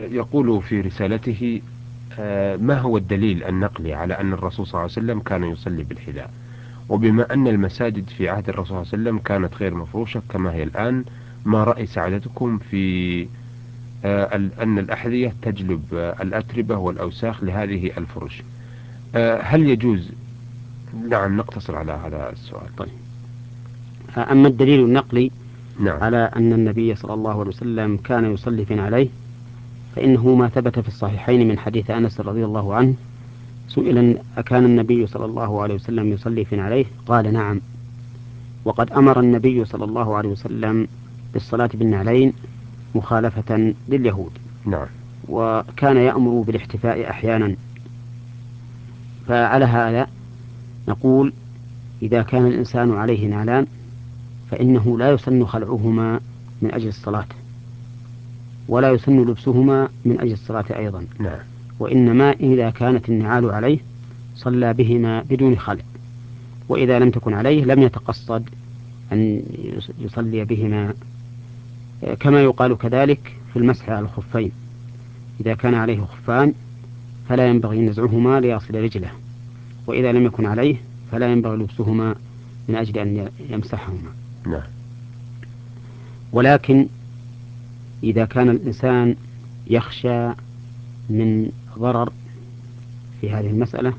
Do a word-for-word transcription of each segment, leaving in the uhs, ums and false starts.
يقول في رسالته: ما هو الدليل النقلي على أن الرسول صلى الله عليه وسلم كان يصلي بالحذاء؟ وبما أن المساجد في عهد الرسول صلى الله عليه وسلم كانت غير مفروشة كما هي الآن، ما رأي سعادتكم في أن الأحذية تجلب الأتربة والأوساخ لهذه الفرش؟ هل يجوز؟ نعم، نقتصر على هذا السؤال. طيب، أما الدليل النقلي نعم. على أن النبي صلى الله عليه وسلم كان يصلي في نعليه، فإنه ما ثبت في الصحيحين من حديث أنس رضي الله عنه: سئل أكان النبي صلى الله عليه وسلم يصلي في نعليه؟ قال: نعم. وقد أمر النبي صلى الله عليه وسلم بالصلاة بالنعلين مخالفة لليهود. نعم. وكان يأمر بالاحتفاء أحيانا. فعلى هذا نقول: إذا كان الإنسان عليه نعلان فإنه لا يسن خلعهما من أجل الصلاة، ولا يسن لبسهما من أجل الصلاة أيضا. نعم. وإنما إذا كانت النعال عليه صلى بهما بدون خلع، وإذا لم تكن عليه لم يتقصد أن يصلي بهما. كما يقال كذلك في المسح على الخفين: إذا كان عليه خفان فلا ينبغي نزعهما ليصل رجله، وإذا لم يكن عليه فلا ينبغي لبسهما من أجل أن يمسحهما. نعم. ولكن إذا كان الإنسان يخشى من ضرر في هذه المسألة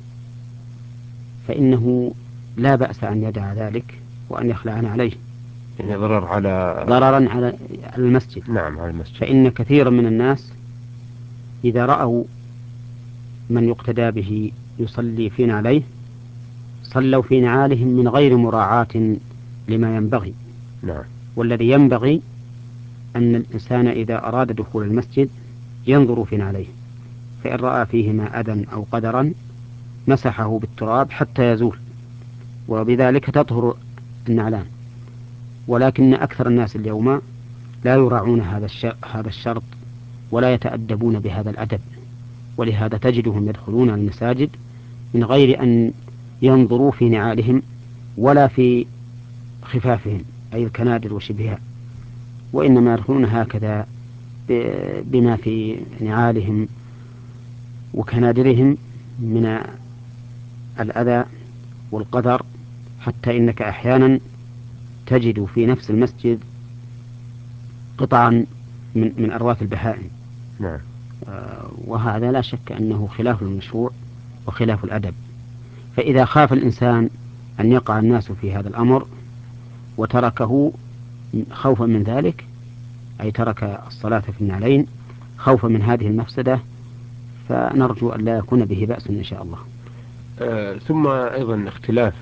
فإنه لا بأس أن يدع ذلك وأن يخلعن عليه، يعني ضرر على ضررا على المسجد. نعم، على المسجد. فإن كثيرا من الناس إذا رأوا من يقتدى به يصلي في نعليه صلوا في نعالهم من غير مراعاة لما ينبغي. نعم. والذي ينبغي أن الإنسان إذا أراد دخول المسجد ينظر في نعليه، فإن رأى فيهما أذى أو قدرا مسحه بالتراب حتى يزول، وبذلك تطهر النعلان. ولكن أكثر الناس اليوم لا يراعون هذا الشرط ولا يتأدبون بهذا الأدب، ولهذا تجدهم يدخلون المساجد من غير أن ينظروا في نعالهم ولا في خفافهم أي الكنادر وشبهها، وإنما يدخلون هكذا بما في نعالهم وكنادرهم من الأذى والقدر، حتى إنك أحيانا تجد في نفس المسجد قطعا من, من أرواث البهائم. نعم. وهذا لا شك أنه خلاف المشروع وخلاف الأدب. فإذا خاف الإنسان أن يقع الناس في هذا الأمر وتركه خوفا من ذلك، أي ترك الصلاة في النعلين خوفا من هذه المفسدة، فنرجو أن لا يكون به بأس إن شاء الله. آه ثم أيضا اختلاف